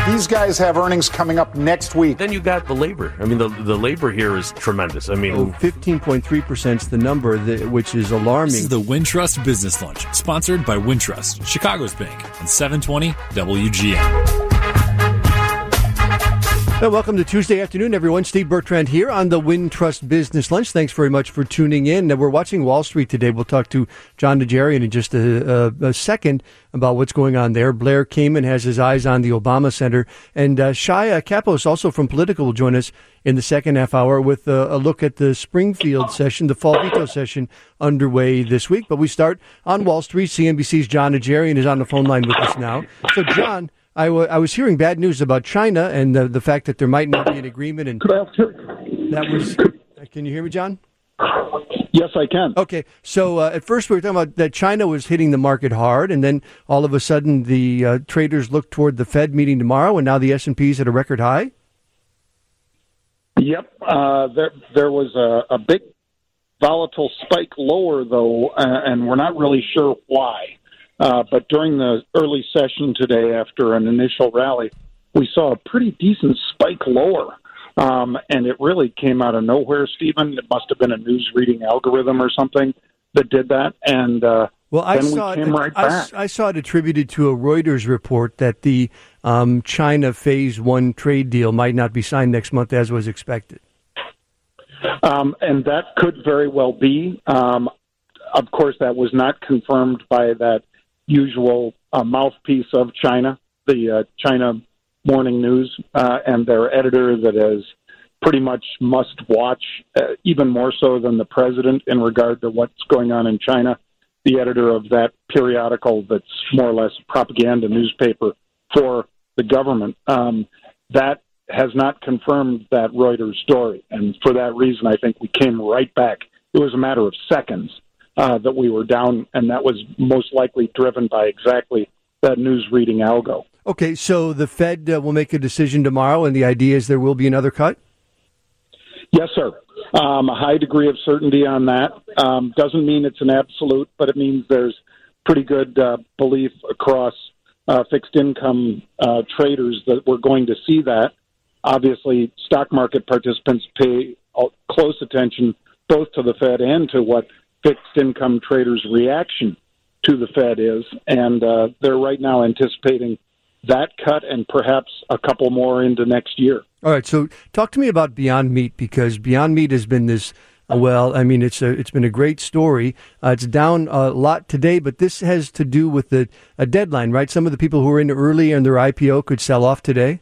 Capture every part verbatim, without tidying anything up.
These guys have earnings coming up next week. Then you got the labor. I mean, the the labor here is tremendous. I mean, oh, fifteen point three percent is the number, that, which is alarming. This is the Wintrust Business Lunch, sponsored by Wintrust, Chicago's bank, on seven twenty W G N. Well, welcome to Tuesday afternoon, everyone. Steve Bertrand here on the Wintrust Business Lunch. Thanks very much for tuning in. We're watching Wall Street today. We'll talk to Jon Najarian in just a, a, a second about what's going on there. Blair Kamin has his eyes on the Obama Center. And uh, Shia Kapos, also from Politico, will join us in the second half hour with a, a look at the Springfield session, the fall veto session underway this week. But we start on Wall Street. C N B C's Jon Najarian is on the phone line with us now. So, John, I, w- I was hearing bad news about China and the, the fact that there might not be an agreement. And that was. Can you hear me, John? Yes, I can. Okay. So uh, at first we were talking about that China was hitting the market hard, and then all of a sudden the uh, traders looked toward the Fed meeting tomorrow, and now the S and P's at a record high. Yep. Uh, there, there was a, a big volatile spike lower, though, uh, and we're not really sure why. Uh, but during the early session today, after an initial rally, we saw a pretty decent spike lower. Um, and it really came out of nowhere, Stephen. It must have been a news reading algorithm or something that did that. And uh, well, I then saw we came it, right I, back. I saw it attributed to a Reuters report that the um, China Phase One trade deal might not be signed next month as was expected. Um, and that could very well be. Um, of course, that was not confirmed by that usual uh, mouthpiece of China, the uh, China Morning News, uh, and their editor that is pretty much must watch, uh, even more so than the president in regard to what's going on in China. The editor of that periodical that's more or less a propaganda newspaper for the government. Um, that has not confirmed that Reuters story. And for that reason, I think we came right back. It was a matter of seconds uh, that we were down, and that was most likely driven by exactly that news reading algo. Okay, so the Fed uh, will make a decision tomorrow, and the idea is there will be another cut? Yes, sir. Um, a high degree of certainty on that. Um, doesn't mean it's an absolute, but it means there's pretty good uh, belief across uh, fixed income uh, traders that we're going to see that. Obviously, stock market participants pay close attention both to the Fed and to what fixed income traders' reaction to the Fed is, and uh, they're right now anticipating that cut and perhaps a couple more into next year. All right, so talk to me about Beyond Meat, because Beyond Meat has been this, uh, well, I mean, it's a, it's been a great story. Uh, it's down a lot today, but this has to do with the, a deadline, right? Some of the people who were in early in their I P O could sell off today?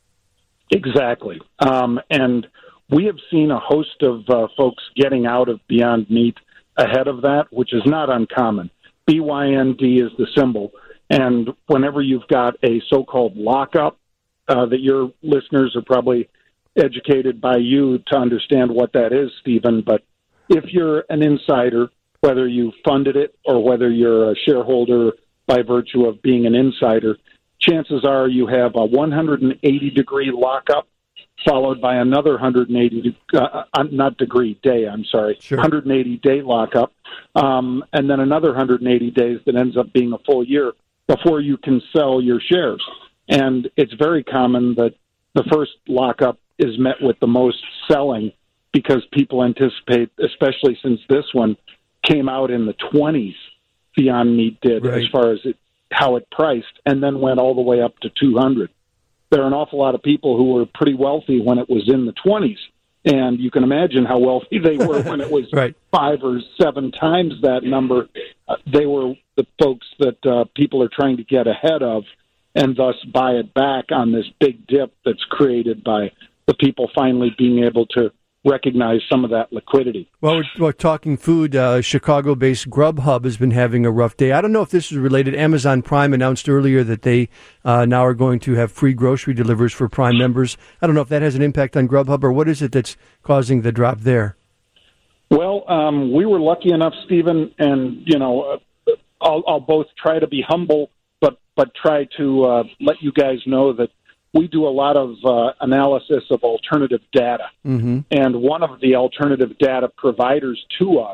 Exactly. Um, and we have seen a host of uh, folks getting out of Beyond Meat ahead of that, which is not uncommon. B Y N D is the symbol. And whenever you've got a so-called lockup, uh, that your listeners are probably educated by you to understand what that is, Stephen. But if you're an insider, whether you funded it or whether you're a shareholder by virtue of being an insider, chances are you have a one hundred eighty degree lockup followed by another one hundred eighty, uh, not degree, day, I'm sorry, sure. one hundred eighty day lockup, um, and then another one hundred eighty days that ends up being a full year before you can sell your shares. And it's very common that the first lockup is met with the most selling because people anticipate, especially since this one came out in the twenties, Beyond Meat did, right, as far as it, how it priced, and then went all the way up to two hundred. There are an awful lot of people who were pretty wealthy when it was in the twenties, and you can imagine how wealthy they were when it was right. five or seven times that number. Uh, they were the folks that uh, people are trying to get ahead of and thus buy it back on this big dip that's created by the people finally being able to recognize some of that liquidity. Well, we're, we're talking food. Uh, Chicago-based Grubhub has been having a rough day. I don't know if this is related. Amazon Prime announced earlier that they uh, now are going to have free grocery deliveries for Prime members. I don't know if that has an impact on Grubhub, or what is it that's causing the drop there? Well, um, we were lucky enough, Stephen, and, you know, uh, I'll, I'll both try to be humble, but, but try to uh, let you guys know that we do a lot of uh, analysis of alternative data. Mm-hmm. And one of the alternative data providers to us,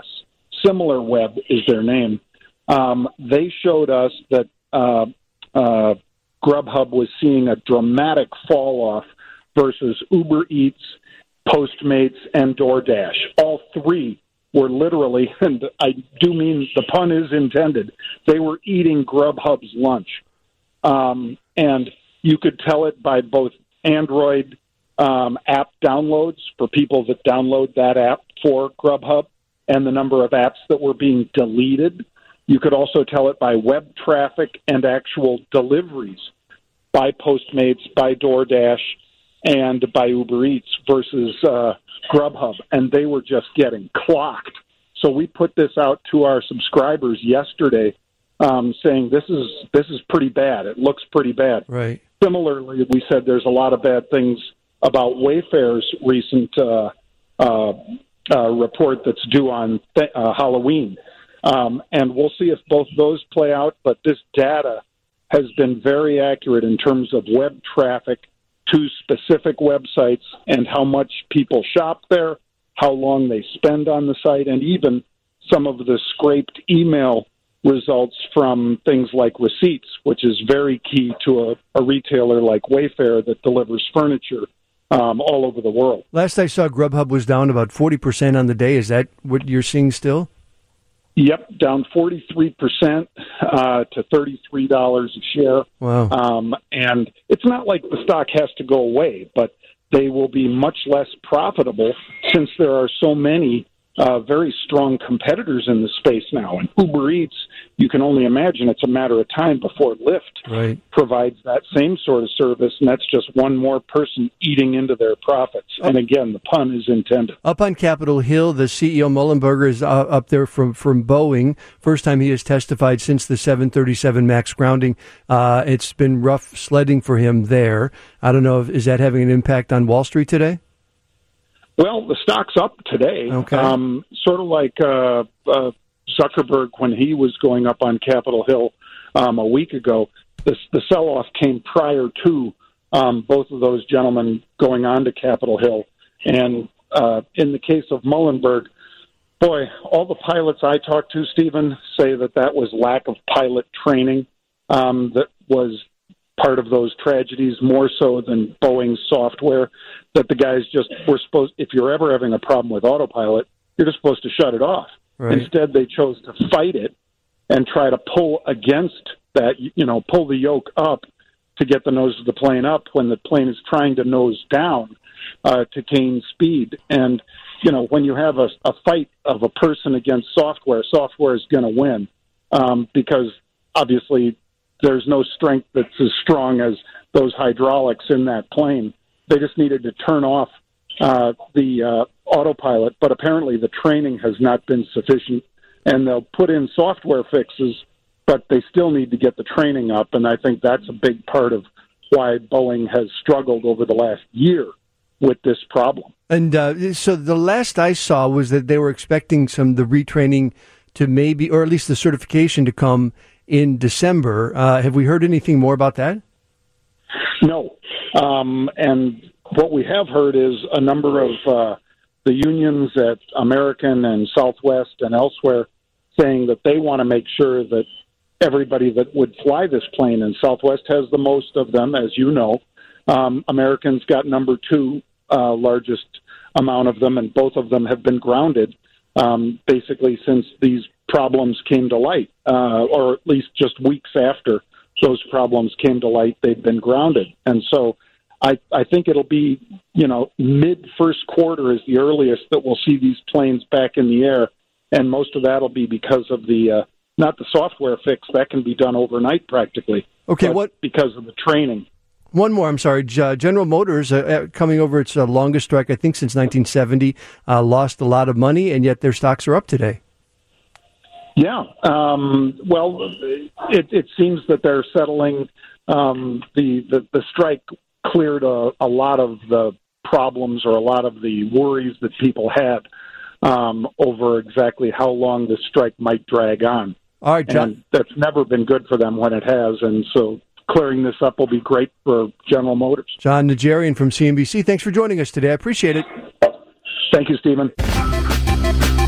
SimilarWeb is their name, um, they showed us that uh, uh, Grubhub was seeing a dramatic fall off versus Uber Eats, Postmates, and DoorDash. All three were literally, and I do mean the pun is intended, they were eating Grubhub's lunch. Um, and you could tell it by both Android um, app downloads for people that download that app for Grubhub and the number of apps that were being deleted. You could also tell it by web traffic and actual deliveries by Postmates, by DoorDash, and by Uber Eats versus uh, Grubhub. And they were just getting clocked. So we put this out to our subscribers yesterday um, saying this is this is pretty bad. It looks pretty bad. Right. Similarly, we said there's a lot of bad things about Wayfair's recent uh, uh, uh, report that's due on th- uh, Halloween. Um, and we'll see if both those play out. But this data has been very accurate in terms of web traffic to specific websites and how much people shop there, how long they spend on the site, and even some of the scraped email results from things like receipts, which is very key to a, a retailer like Wayfair that delivers furniture um, all over the world. Last I saw, Grubhub was down about forty percent on the day. Is that what you're seeing still? Yep, down forty-three percent uh, to thirty-three dollars a share. Wow. Um, and it's not like the stock has to go away, but they will be much less profitable since there are so many uh, very strong competitors in the space now. And Uber Eats, you can only imagine it's a matter of time before Lyft right. provides that same sort of service, and that's just one more person eating into their profits. Oh. And again, the pun is intended. Up on Capitol Hill, the C E O Mullenberger is uh, up there from, from Boeing. First time he has testified since the seven thirty-seven MAX grounding. Uh, it's been rough sledding for him there. I don't know, if, is that having an impact on Wall Street today? Well, the stock's up today, okay. um, sort of like uh, uh, Zuckerberg when he was going up on Capitol Hill um, a week ago. The, the sell-off came prior to um, both of those gentlemen going on to Capitol Hill. And uh, in the case of Mullenberg, boy, all the pilots I talked to, Stephen, say that that was lack of pilot training um, that was part of those tragedies, more so than Boeing's software, that the guys just were supposed, if you're ever having a problem with autopilot, you're just supposed to shut it off. Right. Instead, they chose to fight it and try to pull against that, you know, pull the yoke up to get the nose of the plane up when the plane is trying to nose down uh, to gain speed. And, you know, when you have a, a fight of a person against software, software is going to win um, because obviously there's no strength that's as strong as those hydraulics in that plane. They just needed to turn off uh, the uh, autopilot, but apparently the training has not been sufficient, and they'll put in software fixes, but they still need to get the training up, and I think that's a big part of why Boeing has struggled over the last year with this problem. And uh, so the last I saw was that they were expecting some the retraining to maybe, or at least the certification to come in December. Uh, have we heard anything more about that? No. Um, and what we have heard is a number of uh, the unions at American and Southwest and elsewhere saying that they want to make sure that everybody that would fly this plane, and Southwest has the most of them, as you know. Um, American's got number two uh, largest amount of them, and both of them have been grounded um, basically since these problems came to light, uh, or at least just weeks after those problems came to light, they've been grounded. And so I, I think it'll be, you know, mid-first quarter is the earliest that we'll see these planes back in the air, and most of that will be because of the, uh, not the software fix, that can be done overnight practically. Okay, what? Because of the training. One more, I'm sorry. General Motors, uh, coming over its uh, longest strike, I think, since nineteen seventy, uh, lost a lot of money, and yet their stocks are up today. Yeah. Um, well, it, it seems that they're settling. Um, the, the, the strike cleared a, a lot of the problems or a lot of the worries that people had um, over exactly how long the strike might drag on. All right, John. And that's never been good for them when it has, and so clearing this up will be great for General Motors. Jon Najarian from C N B C, thanks for joining us today. I appreciate it. Thank you, Stephen.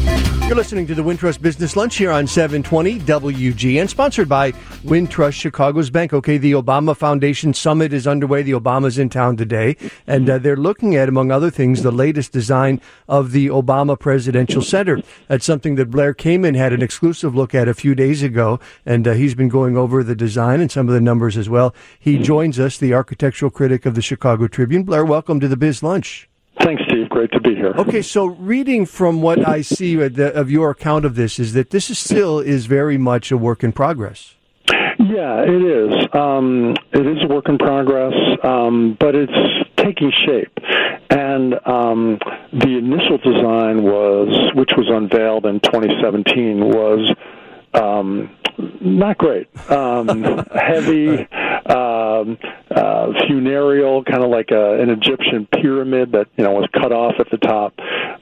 You're listening to the Wintrust Business Lunch here on seven twenty W G N, sponsored by Wintrust Chicago's Bank. Okay, the Obama Foundation Summit is underway. The Obamas in town today, and uh, they're looking at, among other things, the latest design of the Obama Presidential Center. That's something that Blair Kamin had an exclusive look at a few days ago, and uh, he's been going over the design and some of the numbers as well. He joins us, the architectural critic of the Chicago Tribune. Blair, welcome to the Biz Lunch. Thanks, Steve. Great to be here. Okay, so reading from what I see of, the, of your account of this is that this is still is very much a work in progress. Yeah, it is. Um, it is a work in progress, um, but it's taking shape. And um, the initial design was, which was unveiled in twenty seventeen, was um, not great. Um, heavy, um, uh, funereal, kind of like a, an Egyptian pyramid that you know was cut off at the top.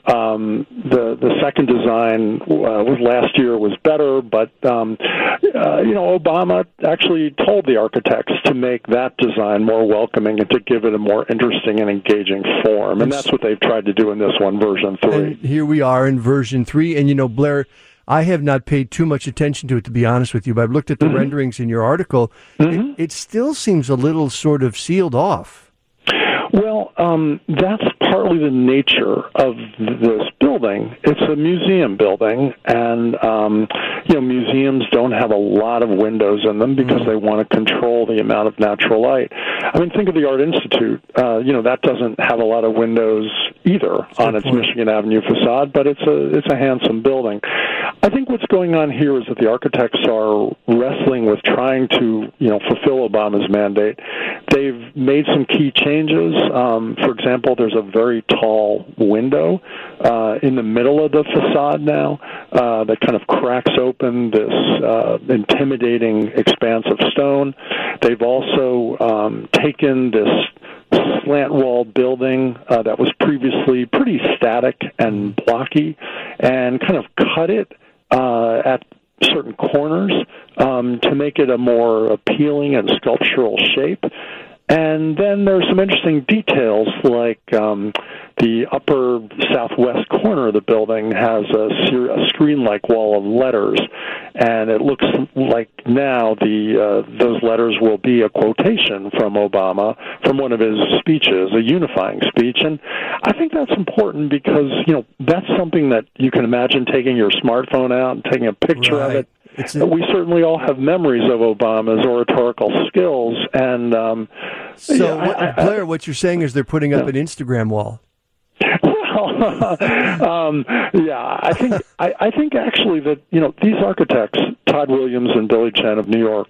Um, the the second design uh, was last year was better, but um, uh, you know Obama actually told the architects to make that design more welcoming and to give it a more interesting and engaging form, and that's what they've tried to do in this one, version three. And here we are in version three, and you know Blair, I have not paid too much attention to it, to be honest with you, but I've looked at the mm-hmm. renderings in your article. Mm-hmm. It, it still seems a little sort of sealed off. Well, um, that's partly the nature of this building. It's a museum building, and um, you know, museums don't have a lot of windows in them because mm-hmm. they want to control the amount of natural light. I mean, think of the Art Institute. Uh, you know, that doesn't have a lot of windows either that's on its point. Michigan Avenue facade, but it's a it's a handsome building. I think what's going on here is that the architects are wrestling with trying to, you know, fulfill Obama's mandate. They've made some key changes. Um, for example, there's a very tall window uh, in the middle of the facade now uh, that kind of cracks open this uh, intimidating expanse of stone. They've also um, taken this slant-walled building uh, that was previously pretty static and blocky and kind of cut it uh, at certain corners um, to make it a more appealing and sculptural shape. And then there's some interesting details, like um, the upper southwest corner of the building has a, a screen-like wall of letters, and it looks like now the uh, those letters will be a quotation from Obama from one of his speeches, a unifying speech. And I think that's important because, you know, that's something that you can imagine taking your smartphone out and taking a picture right. of it. It's a, we certainly all have memories of Obama's oratorical skills, and um, so yeah, what, I, I, Blair, what you're saying is they're putting up yeah. an Instagram wall. Well, um, yeah, I think I, I think actually that you know these architects, Todd Williams and Billy Chen of New York,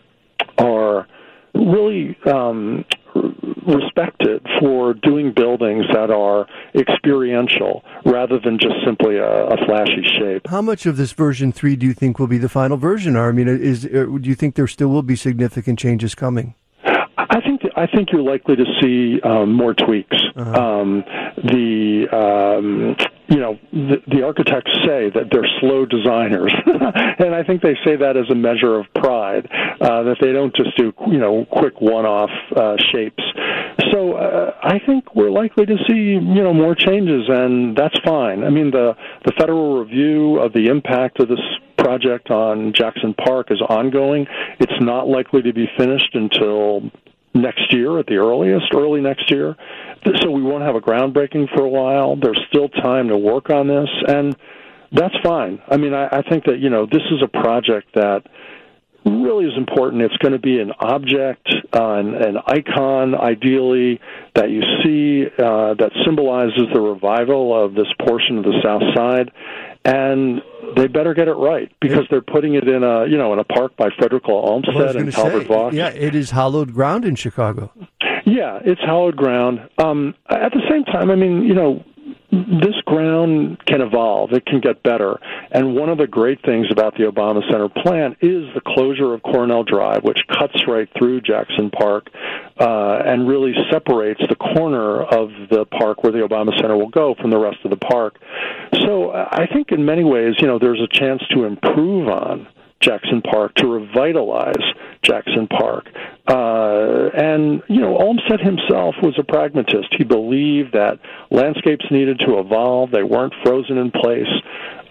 are really um, respected for doing buildings that are experiential rather than just simply a, a flashy shape. How much of this version three do you think will be the final version? Or I mean, is do you think there still will be significant changes coming? I think that, I think you're likely to see um, more tweaks. Uh-huh. Um, the um, you know the, the architects say that they're slow designers, and I think they say that as a measure of pride, uh, that they don't just do you know quick one-off uh, shapes. So uh, I think we're likely to see you know more changes, and that's fine. I mean the the federal review of the impact of this project on Jackson Park is ongoing. It's not likely to be finished until next year at the earliest, early next year. So we won't have a groundbreaking for a while. There's still time to work on this, and that's fine. I mean, I, I think that, you know, this is a project that really is important. It's going to be an object, uh, an, an icon, ideally, that you see uh, that symbolizes the revival of this portion of the South Side, and they better get it right because they're putting it in a you know in a park by Frederick Law Olmsted and Albert Voss. Yeah, it is hallowed ground in Chicago. Yeah, it's hallowed ground. Um, at the same time, I mean, you know, this ground can evolve. It can get better. And one of the great things about the Obama Center plan is the closure of Cornell Drive, which cuts right through Jackson Park uh, and really separates the corner of the park where the Obama Center will go from the rest of the park. So I think in many ways, you know, there's a chance to improve on Jackson Park, to revitalize Jackson Park. Uh, and, you know, Olmsted himself was a pragmatist. He believed that landscapes needed to evolve. They weren't frozen in place.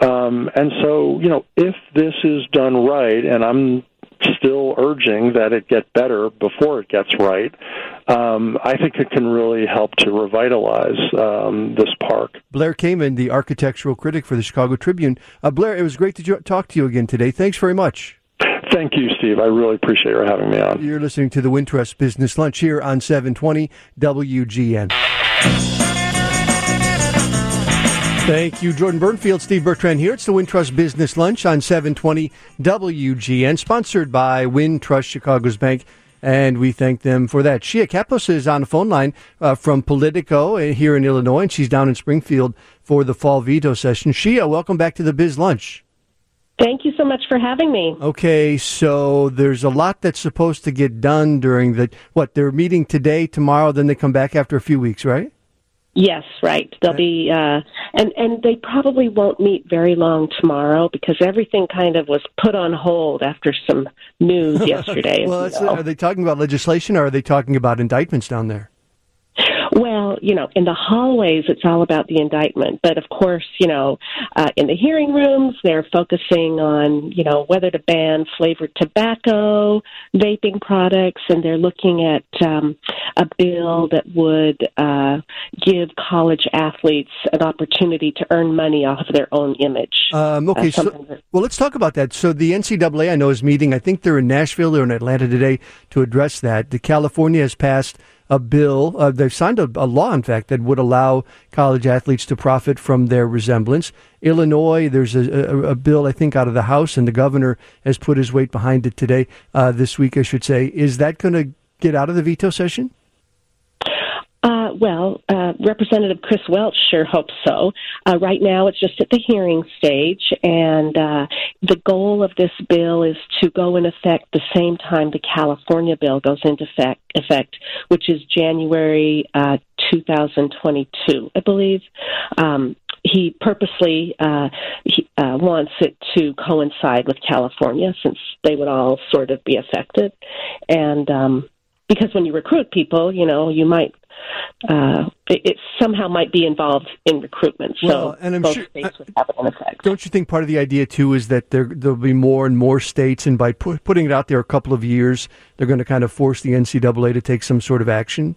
Um, and so, you know, if this is done right, and I'm still urging that it get better before it gets right, um, I think it can really help to revitalize um, this park. Blair Kamin, the architectural critic for the Chicago Tribune. Uh, Blair, it was great to jo- talk to you again today. Thanks very much. Thank you, Steve. I really appreciate your having me on. You're listening to the Wintrust Business Lunch here on seven twenty W G N. Thank you, Jordan Burnfield. Steve Bertrand here. It's the Wintrust Business Lunch on seven twenty W G N, sponsored by Wintrust Chicago's Bank, and we thank them for that. Shia Kapos is on the phone line uh, from Politico here in Illinois, and she's down in Springfield for the fall veto session. Shia, welcome back to the Biz Lunch. Thank you so much for having me. Okay, so there's a lot that's supposed to get done during the, what, they're meeting today, tomorrow, then they come back after a few weeks, right? Yes, right. They'll be, uh, and, and they probably won't meet very long tomorrow because everything kind of was put on hold after some news yesterday. Well, that's, are they talking about legislation or are they talking about indictments down there? Well, you know, in the hallways, it's all about the indictment. But, of course, you know, uh, in the hearing rooms, they're focusing on, you know, whether to ban flavored tobacco, vaping products, and they're looking at um, a bill that would uh, give college athletes an opportunity to earn money off of their own image. Um, okay, uh, so, that- well, let's talk about that. So the N C double A, I know, is meeting. I think they're in Nashville or in Atlanta today to address that. The California has passed a bill, uh, they've signed a, a law, in fact, that would allow college athletes to profit from their resemblance. Illinois, there's a, a, a bill, I think, out of the House, and the governor has put his weight behind it today, uh, this week, I should say. Is that going to get out of the veto session? Uh, well, uh, Representative Chris Welch sure hopes so. Uh, right now, it's just at the hearing stage, and uh, the goal of this bill is to go in effect the same time the California bill goes into effect, effect which is January uh, two thousand twenty-two, I believe. Um, he purposely uh, he, uh, wants it to coincide with California, since they would all sort of be affected, and um, because when you recruit people, you know, you might. Uh, it, it somehow might be involved in recruitment, so well, and I'm both sure, states would have an effect. Don't you think part of the idea, too, is that there, there'll be more and more states, and by pu- putting it out there a couple of years, they're going to kind of force the N C double A to take some sort of action?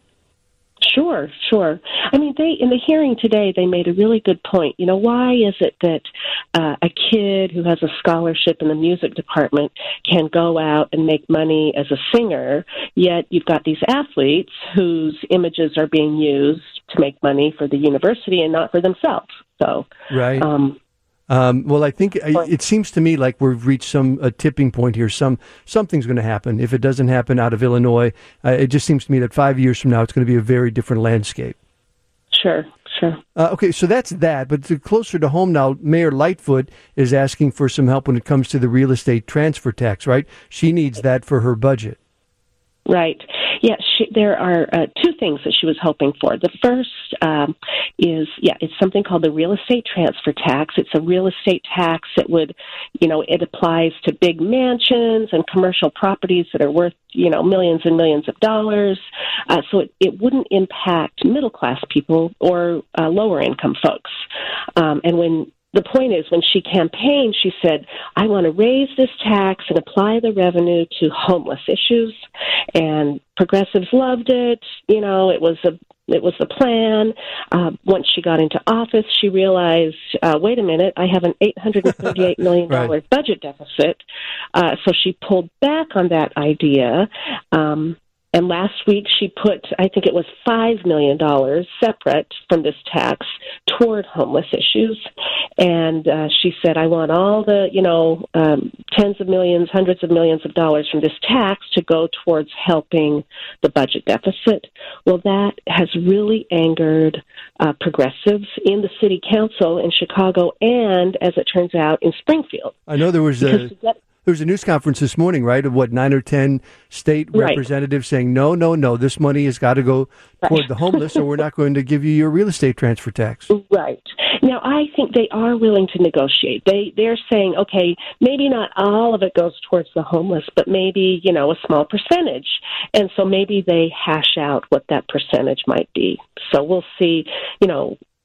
Sure, sure. I mean, they in the hearing today, they made a really good point. You know, why is it that uh, a kid who has a scholarship in the music department can go out and make money as a singer, yet you've got these athletes whose images are being used to make money for the university and not for themselves? So, right. Um, Um, well, I think it seems to me like we've reached some a tipping point here. Some something's going to happen. If it doesn't happen out of Illinois, uh, it just seems to me that five years from now, it's going to be a very different landscape. Sure, sure. Uh, okay, so that's that. But to closer to home now, Mayor Lightfoot is asking for some help when it comes to the real estate transfer tax, right? She needs that for her budget. Right. Yeah, she, there are uh, two things that she was hoping for. The first um, is, yeah, it's something called the real estate transfer tax. It's a real estate tax that would, you know, it applies to big mansions and commercial properties that are worth, you know, millions and millions of dollars. Uh, so it, it wouldn't impact middle-class people or uh, lower-income folks. Um, and when The point is, when she campaigned, she said, I want to raise this tax and apply the revenue to homeless issues. And progressives loved it. You know, it was a it was the plan. Uh, once she got into office, she realized, uh, wait a minute, I have an eight hundred thirty-eight million dollars right. budget deficit. Uh, so she pulled back on that idea. Um And last week she put, I think it was five million dollars separate from this tax toward homeless issues. And uh, she said, I want all the, you know, um, tens of millions, hundreds of millions of dollars from this tax to go towards helping the budget deficit. Well, that has really angered uh, progressives in the city council in Chicago and, as it turns out, in Springfield. I know there was a... There was a news conference this morning, right, of what, nine or ten state right. representatives saying, no, no, no, this money has got to go toward right. the homeless, or we're not going to give you your real estate transfer tax. Right. Now, I think they are willing to negotiate. They, they're saying, okay, maybe not all of it goes towards the homeless, but maybe, you know, a small percentage. And so maybe they hash out what that percentage might be. So we'll see, you know,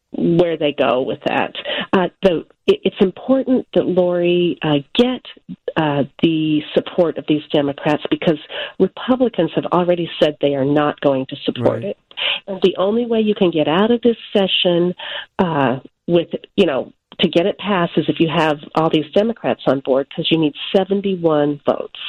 where they go with that. Uh, the, it, it's important that Lori uh, get uh, the support of these Democrats because Republicans have already said they are not going to support Right. it. And the only way you can get out of this session uh, with, you know, to get it passed is if you have all these Democrats on board because you need seventy-one votes.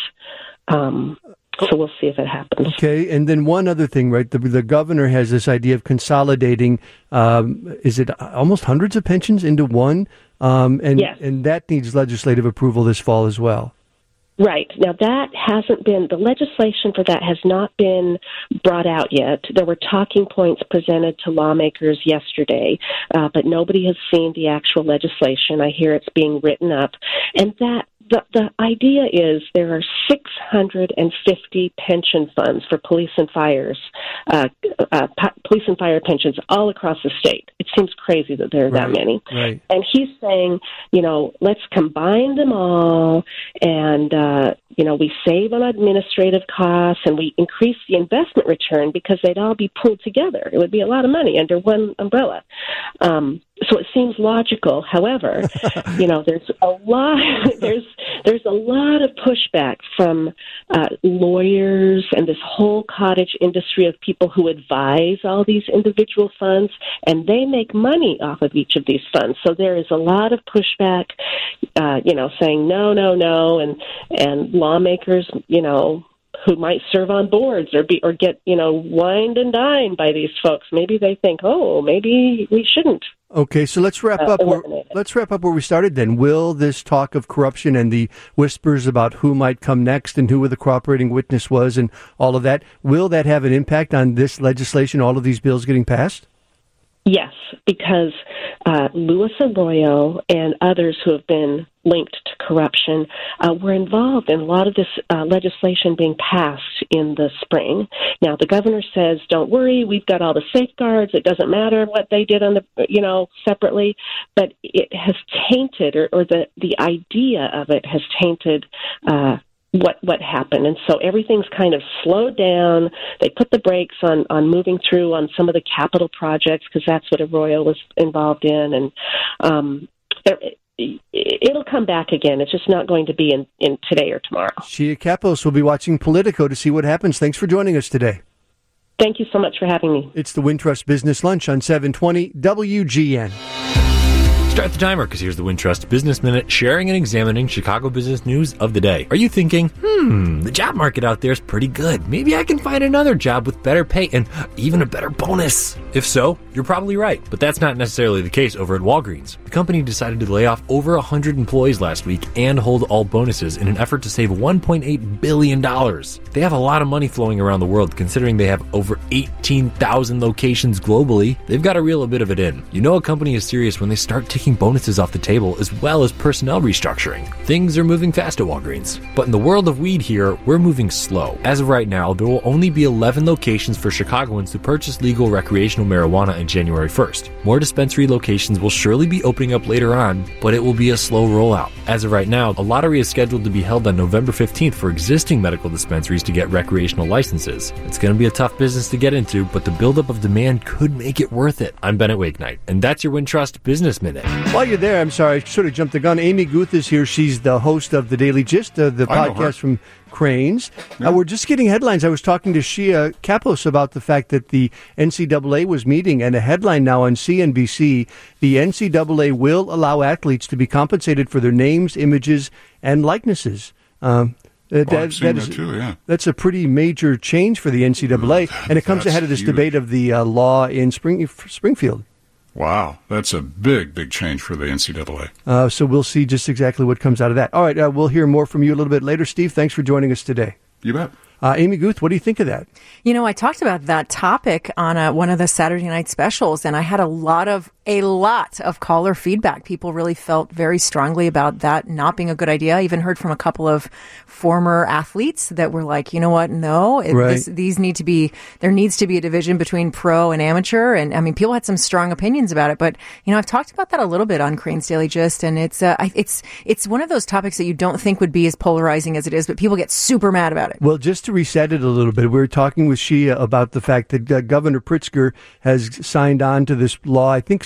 Um, so we'll see if it happens. Okay, and then one other thing, right? The, the governor has this idea of consolidating, um, is it almost hundreds of pensions into one? Um, and, Yes. and that needs legislative approval this fall as well. Right. Now, that hasn't been, the legislation for that has not been brought out yet. There were talking points presented to lawmakers yesterday, uh, but nobody has seen the actual legislation. I hear it's being written up. And that The, the idea is there are six hundred fifty pension funds for police and fires, uh, uh, po- police and fire pensions all across the state. It seems crazy that there are Right, that many. right. And he's saying, you know, let's combine them all and, uh, you know, we save on administrative costs and we increase the investment return because they'd all be pulled together. It would be a lot of money under one umbrella. Um, so it seems logical. However, you know, there's a lot, there's, there's a lot of pushback from uh, lawyers and this whole cottage industry of people who advise all these individual funds, and they make money off of each of these funds. So there is a lot of pushback, uh, you know, saying no, no, no, and and lawmakers, you know, who might serve on boards or be or get, you know, wined and dined by these folks. Maybe they think, oh, maybe we shouldn't. Okay, so let's wrap Uh, up. Where, eliminate it. let's wrap up where we started. Then, will this talk of corruption and the whispers about who might come next and who the cooperating witness was and all of that, will that have an impact on this legislation? All of these bills getting passed? Yes, because uh, Luis Arroyo and others who have been linked to corruption uh, were involved in a lot of this uh, legislation being passed in the spring. Now, the governor says, don't worry, we've got all the safeguards. It doesn't matter what they did on the, you know, separately, but it has tainted, or, or the, the idea of it has tainted uh what what happened. And so everything's kind of slowed down. They put the brakes on, on moving through on some of the capital projects because that's what Arroyo was involved in. And um, it, it'll come back again. It's just not going to be in, in today or tomorrow. Shia Kapos will be watching Politico to see what happens. Thanks for joining us today. Thank you so much for having me. It's the Wintrust Business Lunch on seven twenty W G N. Start the timer, because here's the Wintrust Business Minute, sharing and examining Chicago business news of the day. Are you thinking, hmm, the job market out there is pretty good. Maybe I can find another job with better pay and even a better bonus? If so, you're probably right. But that's not necessarily the case over at Walgreens. The company decided to lay off over one hundred employees last week and hold all bonuses in an effort to save one point eight billion dollars. They have a lot of money flowing around the world, considering they have over eighteen thousand locations globally. They've got to reel a bit of it in. You know a company is serious when they start taking bonuses off the table as well as personnel restructuring. Things are moving fast at Walgreens. But in the world of weed here, we're moving slow. As of right now, there will only be eleven locations for Chicagoans to purchase legal recreational marijuana on January first. More dispensary locations will surely be opening up later on, but it will be a slow rollout. As of right now, a lottery is scheduled to be held on November fifteenth for existing medical dispensaries to get recreational licenses. It's going to be a tough business to get into, but the buildup of demand could make it worth it. I'm Bennett Wakenight, and that's your Wintrust Business Minute. While you're there, I'm sorry, I sort of jumped the gun. Amy Guth is here. She's the host of the Daily Gist, uh, the I know her. podcast from Cranes. Yeah. Uh, we're just getting headlines. I was talking to Shia Kapos about the fact that the N C double A was meeting, and a headline now on C N B C, the N C double A will allow athletes to be compensated for their names, images, and likenesses. Um, uh, Oh, I've seen that too, yeah. That's a pretty major change for the N C double A, and it comes That's ahead of this huge. debate of the uh, law in Spring, Springfield. Wow, that's a big, big change for the N C double A. Uh, so we'll see just exactly what comes out of that. All right, uh, we'll hear more from you a little bit later. Steve, thanks for joining us today. You bet. Uh, Amy Guth, what do you think of that? You know, I talked about that topic on a, one of the Saturday night specials, and I had a lot of a lot of caller feedback. People really felt very strongly about that not being a good idea. I even heard from a couple of former athletes that were like, you know what, no, it, Right. this, these need to be, there needs to be a division between pro and amateur. And I mean, people had some strong opinions about it, but you know, I've talked about that a little bit on Crane's Daily Gist, and it's, uh, I, it's, it's one of those topics that you don't think would be as polarizing as it is, but people get super mad about it. Well, just to reset it a little bit, we were talking with Shia about the fact that uh, Governor Pritzker has signed on to this law, I think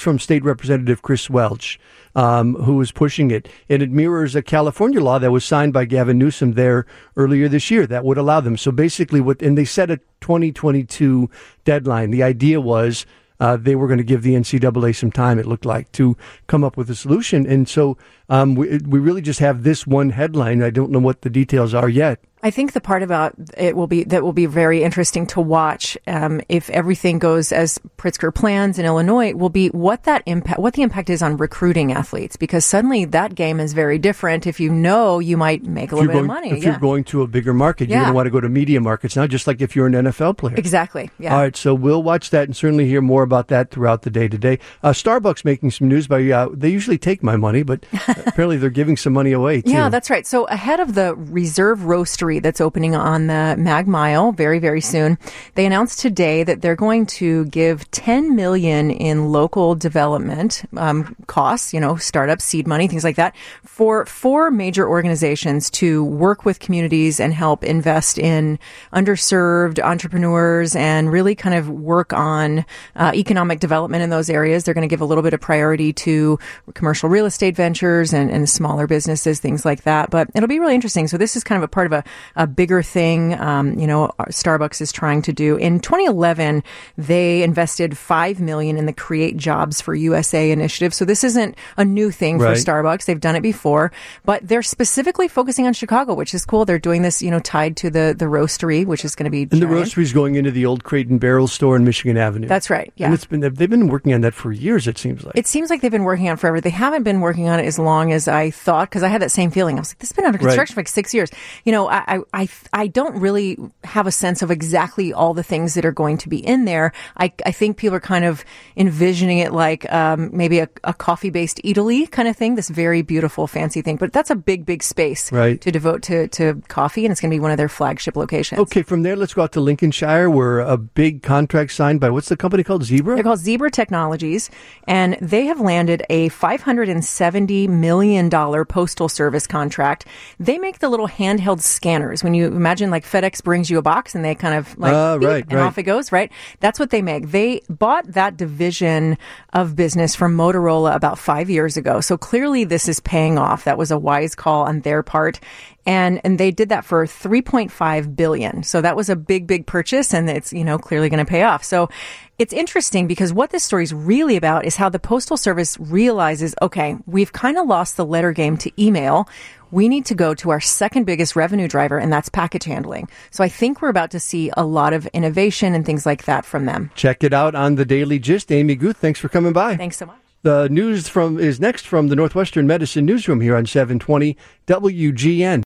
from State Representative Chris Welch, um, who was pushing it. And it mirrors a California law that was signed by Gavin Newsom there earlier this year that would allow them. So basically, what and they set a twenty twenty-two deadline. The idea was uh, they were going to give the N C double A some time, it looked like, to come up with a solution. And so um, we, we really just have this one headline. I don't know what the details are yet. I think the part about it will be that will be very interesting to watch um, if everything goes as Pritzker plans in Illinois will be what that impact, what the impact is on recruiting athletes, because suddenly that game is very different. If you know you might make a little bit going, of money, if yeah. you're going to a bigger market, Yeah. you're going to want to go to media markets now, just like if you're an N F L player. Exactly. Yeah. All right, so we'll watch that and certainly hear more about that throughout the day today. Uh, Starbucks making some news by uh, they usually take my money, but apparently they're giving some money away too. Yeah, that's right. So ahead of the Reserve Roastery that's opening on the Mag Mile very, very soon, they announced today that they're going to give ten million dollars in local development um, costs, you know, startup seed money, things like that, for four major organizations to work with communities and help invest in underserved entrepreneurs and really kind of work on uh, economic development in those areas. They're going to give a little bit of priority to commercial real estate ventures and, and smaller businesses, things like that. But it'll be really interesting. So this is kind of a part of a, a bigger thing. Um, you know, Starbucks is trying to do. In twenty eleven, they invested five million dollars in the Create Jobs for U S A initiative. So this isn't a new thing for Right. Starbucks. They've done it before, but they're specifically focusing on Chicago, which is cool. They're doing this, you know, tied to the, the roastery, which is going to be And giant. the roastery's going into the old Crate and Barrel store in Michigan Avenue. That's right. Yeah. And it's been they've been working on that for years, it seems like. It seems like they've been working on it forever. They haven't been working on it as long as I thought, because I had that same feeling. I was like, this has been under construction Right. for like six years. You know, I, I, I, I don't really have a sense of exactly all the things that are going to be in there. I, I think people are kind of envisioning it like um, maybe a, a coffee-based Eataly kind of thing, this very beautiful, fancy thing. But that's a big, big space Right. to devote to, to coffee, and it's going to be one of their flagship locations. Okay, from there, let's go out to Lincolnshire, where a big contract signed by, what's the company called, Zebra? They're called Zebra Technologies, and they have landed a five hundred seventy million dollars postal service contract. They make the little handheld scanners. When you imagine like FedEx brings you a box and they kind of like, Ah, beep, right, and right. off it goes, right? That's what they make. They bought that division of business from Motorola about five years ago. So clearly this is paying off. That was a wise call on their part. And and they did that for three point five billion dollars. So that was a big, big purchase, and it's, you know, clearly going to pay off. So it's interesting because what this story is really about is how the Postal Service realizes, okay, we've kind of lost the letter game to email. We need to go to our second biggest revenue driver, and that's package handling. So I think we're about to see a lot of innovation and things like that from them. Check it out on the Daily Gist. Amy Guth, thanks for coming by. Thanks so much. The news from is next from the Northwestern Medicine Newsroom here on seven twenty W G N.